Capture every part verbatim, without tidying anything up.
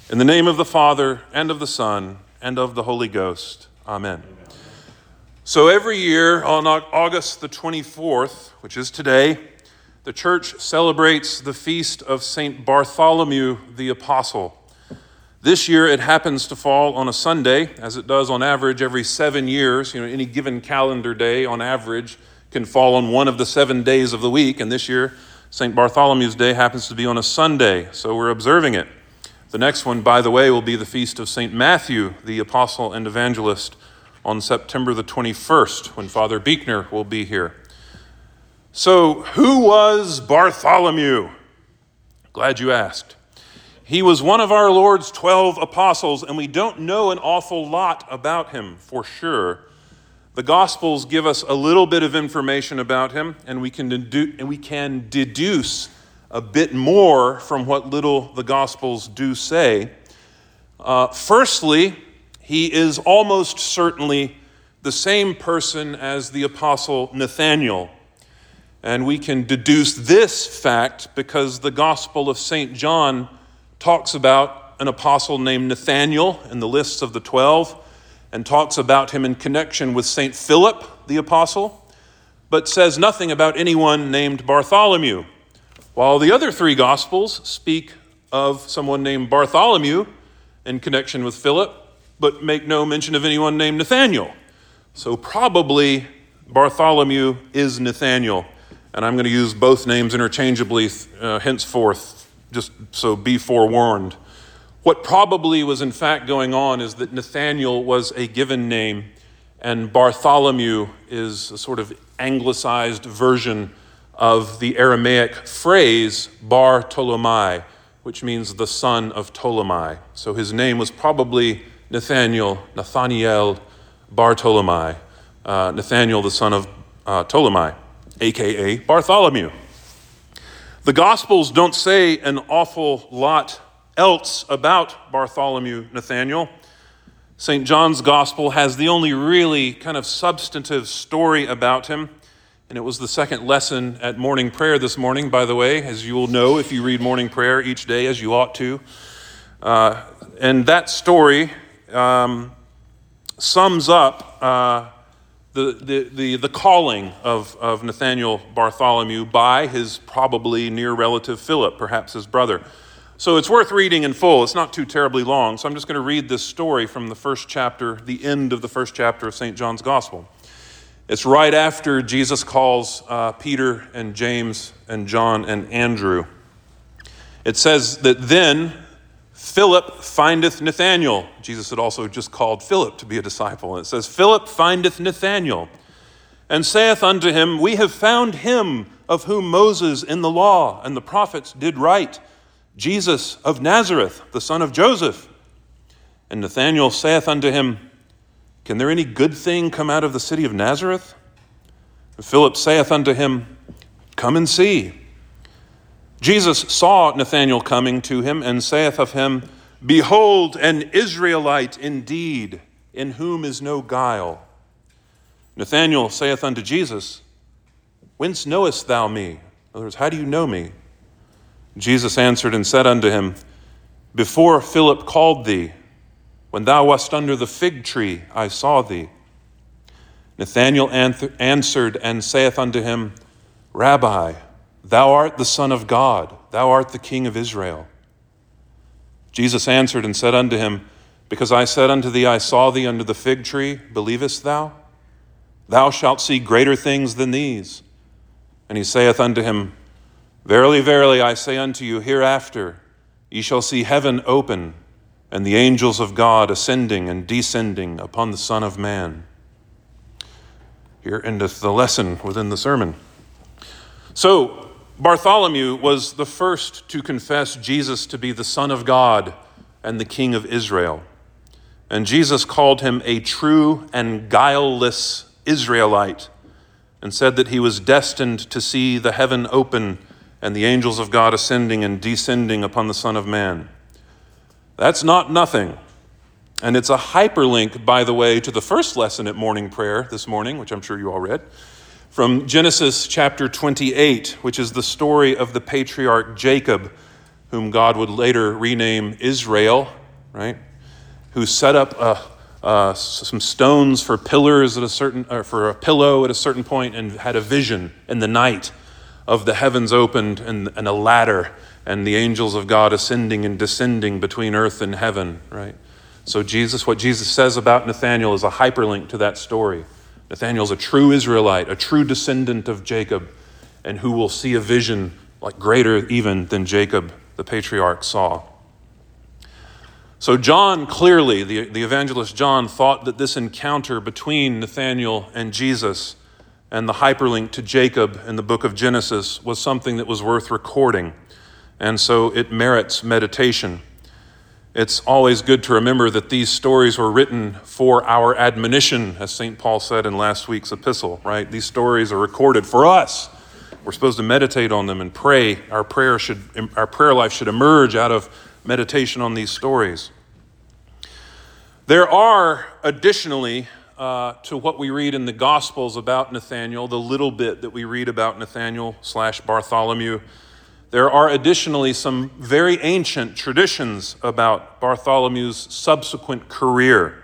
In the name of the Father, and of the Son, and of the Holy Ghost. Amen. Amen. So every year on August the twenty-fourth, which is today, the church celebrates the feast of Saint Bartholomew the Apostle. This year it happens to fall on a Sunday, as it does on average every seven years. You know, any given calendar day on average can fall on one of the seven days of the week, and this year Saint Bartholomew's Day happens to be on a Sunday, so we're observing it. The next one, by the way, will be the feast of Saint Matthew, the apostle and evangelist, on September the twenty-first, when Father Buechner will be here. So, who was Bartholomew? Glad you asked. He was one of our Lord's twelve apostles, and we don't know an awful lot about him, for sure. The Gospels give us a little bit of information about him, and we can dedu- and we can deduce a bit more from what little the Gospels do say. Uh, firstly, he is almost certainly the same person as the apostle Nathanael. And we can deduce this fact because the Gospel of Saint John talks about an apostle named Nathanael in the lists of the twelve, and talks about him in connection with Saint Philip, the apostle, but says nothing about anyone named Bartholomew. While the other three Gospels speak of someone named Bartholomew in connection with Philip, but make no mention of anyone named Nathanael. So probably Bartholomew is Nathanael, and I'm going to use both names interchangeably uh, henceforth, just so be forewarned. What probably was in fact going on is that Nathanael was a given name, and Bartholomew is a sort of anglicized version of the Aramaic phrase Bar Ptolemy, which means the son of Ptolemy. So his name was probably Nathanael, Nathaniel Bartolomai, uh, Nathanael the son of uh, Ptolemy, aka Bartholomew. The Gospels don't say an awful lot else about Bartholomew Nathanael. Saint John's Gospel has the only really kind of substantive story about him. And it was the second lesson at morning prayer this morning, by the way, as you will know if you read morning prayer each day, as you ought to. Uh, and that story um, sums up uh, the, the, the, the calling of, of Nathanael Bartholomew by his probably near relative Philip, perhaps his brother. So it's worth reading in full. It's not too terribly long. So I'm just going to read this story from the first chapter, the end of the first chapter of Saint John's Gospel. It's right after Jesus calls uh, Peter and James and John and Andrew. It says that then Philip findeth Nathanael. Jesus had also just called Philip to be a disciple. And it says, Philip findeth Nathanael and saith unto him, We have found him of whom Moses in the law and the prophets did write, Jesus of Nazareth, the son of Joseph. And Nathanael saith unto him, Can there any good thing come out of the city of Nazareth? And Philip saith unto him, Come and see. Jesus saw Nathanael coming to him, and saith of him, Behold, an Israelite indeed, in whom is no guile. Nathanael saith unto Jesus, Whence knowest thou me? In other words, how do you know me? Jesus answered and said unto him, Before Philip called thee, when thou wast under the fig tree, I saw thee. Nathanael answered and saith unto him, Rabbi, thou art the Son of God, thou art the King of Israel. Jesus answered and said unto him, Because I said unto thee, I saw thee under the fig tree, believest thou? Thou shalt see greater things than these. And he saith unto him, Verily, verily, I say unto you, hereafter ye shall see heaven open, and the angels of God ascending and descending upon the Son of Man. Here endeth the lesson within the sermon. So, Bartholomew was the first to confess Jesus to be the Son of God and the King of Israel. And Jesus called him a true and guileless Israelite, and said that he was destined to see the heaven open and the angels of God ascending and descending upon the Son of Man. That's not nothing. And it's a hyperlink, by the way, to the first lesson at morning prayer this morning, which I'm sure you all read, from Genesis chapter twenty-eight, which is the story of the patriarch Jacob, whom God would later rename Israel, right? Who set up a, uh, some stones for pillars at a certain, or for a pillow at a certain point, and had a vision in the night of the heavens opened and, and a ladder and the angels of God ascending and descending between earth and heaven, right? So Jesus, what Jesus says about Nathanael is a hyperlink to that story. Nathanael's a true Israelite, a true descendant of Jacob, and who will see a vision like greater even than Jacob, the patriarch, saw. So John clearly, the, the evangelist John, thought that this encounter between Nathanael and Jesus and the hyperlink to Jacob in the book of Genesis was something that was worth recording. And so it merits meditation. It's always good to remember that these stories were written for our admonition, as Saint Paul said in last week's epistle, right? These stories are recorded for us. We're supposed to meditate on them and pray. Our prayer should, our prayer life should emerge out of meditation on these stories. There are, additionally, uh, to what we read in the Gospels about Nathanael, the little bit that we read about Nathanael slash Bartholomew, there are additionally some very ancient traditions about Bartholomew's subsequent career.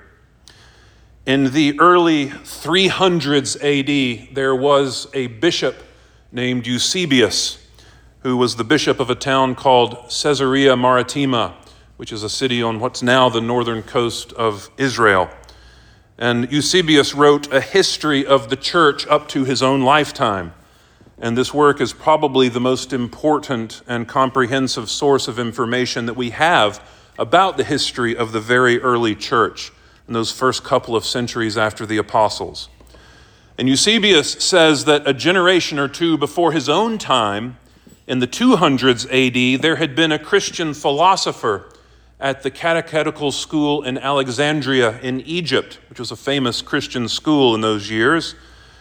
In the early three hundreds A D, there was a bishop named Eusebius, who was the bishop of a town called Caesarea Maritima, which is a city on what's now the northern coast of Israel. And Eusebius wrote a history of the church up to his own lifetime. And this work is probably the most important and comprehensive source of information that we have about the history of the very early church in those first couple of centuries after the apostles. And Eusebius says that a generation or two before his own time, in the two hundreds A D, there had been a Christian philosopher at the catechetical school in Alexandria in Egypt, which was a famous Christian school in those years,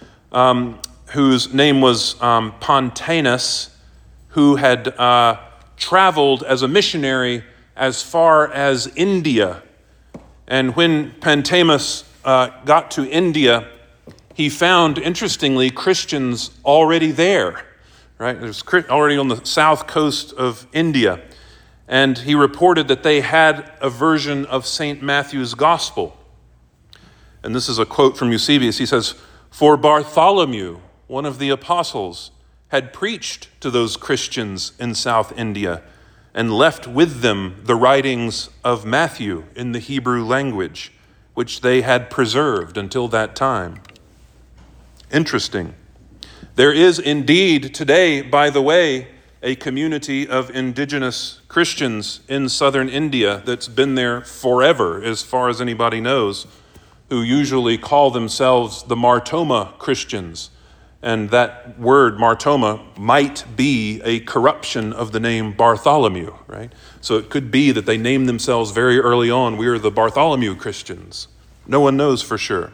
um, whose name was um, Pontanus, who had uh, traveled as a missionary as far as India. And when Pontanus uh, got to India, he found, interestingly, Christians already there, right? There's already on the south coast of India. And he reported that they had a version of Saint Matthew's Gospel. And this is a quote from Eusebius. He says, "For Bartholomew, one of the apostles, had preached to those Christians in South India and left with them the writings of Matthew in the Hebrew language, which they had preserved until that time." Interesting. There is indeed today, by the way, a community of indigenous Christians in southern India that's been there forever, as far as anybody knows, who usually call themselves the Martoma Christians. And that word, Martoma, might be a corruption of the name Bartholomew, right? So it could be that they named themselves very early on, we are the Bartholomew Christians. No one knows for sure.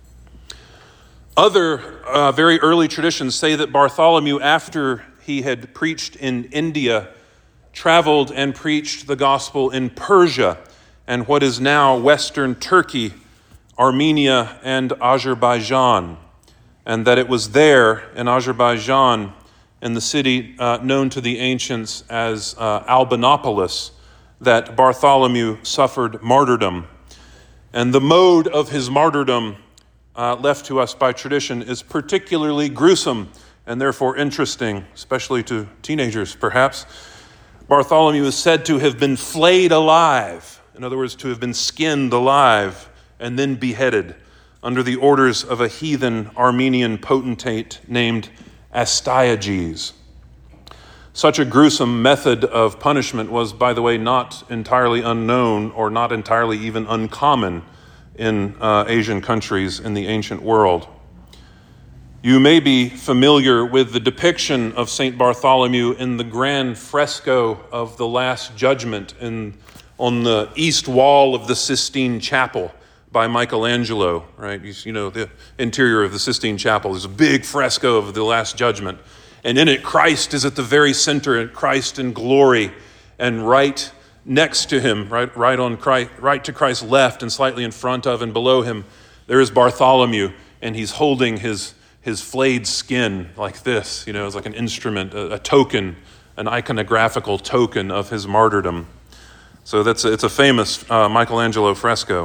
Other uh, very early traditions say that Bartholomew, after he had preached in India, traveled and preached the gospel in Persia and what is now Western Turkey, Armenia, and Azerbaijan. And that it was there in Azerbaijan, in the city uh, known to the ancients as uh, Albanopolis, that Bartholomew suffered martyrdom. And the mode of his martyrdom, uh, left to us by tradition, is particularly gruesome and therefore interesting, especially to teenagers perhaps. Bartholomew is said to have been flayed alive, in other words, to have been skinned alive and then beheaded under the orders of a heathen Armenian potentate named Astyages. Such a gruesome method of punishment was, by the way, not entirely unknown or not entirely even uncommon in uh, Asian countries in the ancient world. You may be familiar with the depiction of Saint Bartholomew in the grand fresco of the Last Judgment in, on the east wall of the Sistine Chapel by Michelangelo, right? You, you know, the interior of the Sistine Chapel. There's a big fresco of the Last Judgment. And in it, Christ is at the very center, and Christ in glory. And right next to him, right, right on Christ, right to Christ's left and slightly in front of and below him, there is Bartholomew, and he's holding his his flayed skin like this, you know, it's like an instrument, a, a token, an iconographical token of his martyrdom. So that's a, it's a famous uh, Michelangelo fresco.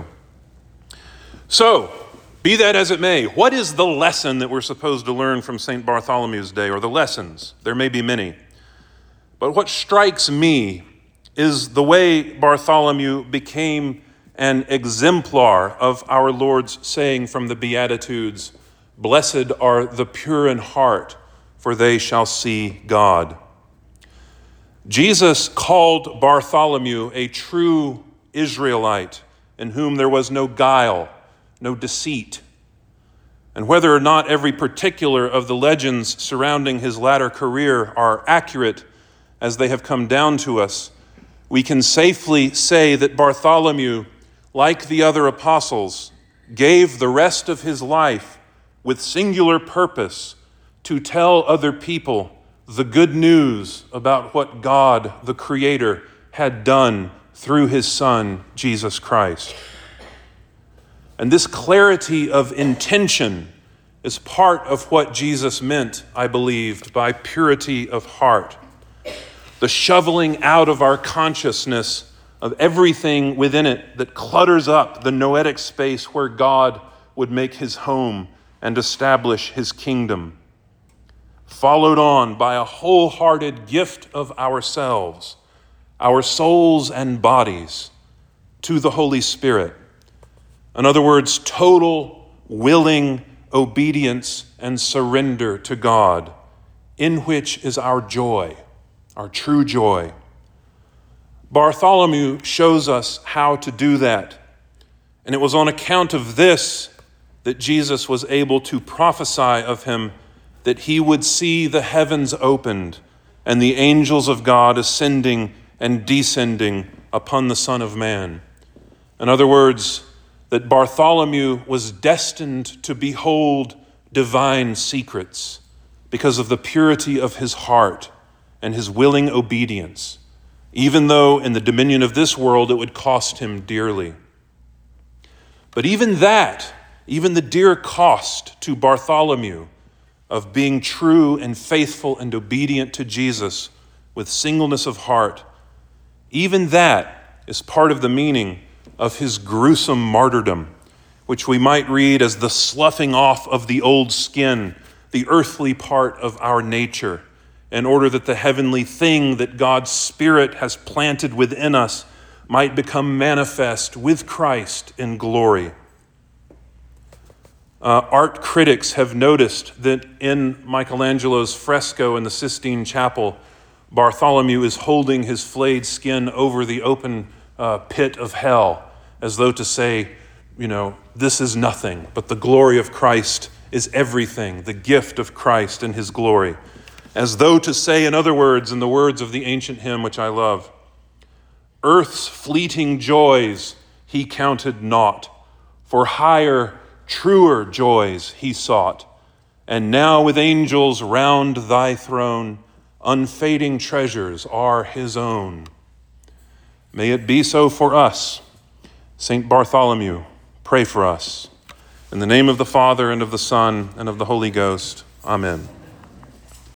So, be that as it may, what is the lesson that we're supposed to learn from Saint Bartholomew's Day, or the lessons? There may be many. But what strikes me is the way Bartholomew became an exemplar of our Lord's saying from the Beatitudes, "Blessed are the pure in heart, for they shall see God." Jesus called Bartholomew a true Israelite in whom there was no guile, no deceit. And whether or not every particular of the legends surrounding his latter career are accurate as they have come down to us, we can safely say that Bartholomew, like the other apostles, gave the rest of his life with singular purpose to tell other people the good news about what God, the Creator, had done through his Son, Jesus Christ. And this clarity of intention is part of what Jesus meant, I believed, by purity of heart. The shoveling out of our consciousness of everything within it that clutters up the noetic space where God would make his home and establish his kingdom. Followed on by a wholehearted gift of ourselves, our souls and bodies, to the Holy Spirit. In other words, total, willing obedience and surrender to God, in which is our joy, our true joy. Bartholomew shows us how to do that. And it was on account of this that Jesus was able to prophesy of him that he would see the heavens opened and the angels of God ascending and descending upon the Son of Man. In other words, that Bartholomew was destined to behold divine secrets because of the purity of his heart and his willing obedience, even though in the dominion of this world it would cost him dearly. But even that, even the dear cost to Bartholomew of being true and faithful and obedient to Jesus with singleness of heart, even that is part of the meaning of his gruesome martyrdom, which we might read as the sloughing off of the old skin, the earthly part of our nature, in order that the heavenly thing that God's Spirit has planted within us might become manifest with Christ in glory. Uh, art critics have noticed that in Michelangelo's fresco in the Sistine Chapel, Bartholomew is holding his flayed skin over the open uh, pit of hell, as though to say, you know, this is nothing, but the glory of Christ is everything, the gift of Christ and his glory. As though to say, in other words, in the words of the ancient hymn, which I love, earth's fleeting joys he counted naught, for higher, truer joys he sought, and now with angels round thy throne, unfading treasures are his own. May it be so for us. Saint Bartholomew, pray for us. In the name of the Father, and of the Son, and of the Holy Ghost. Amen.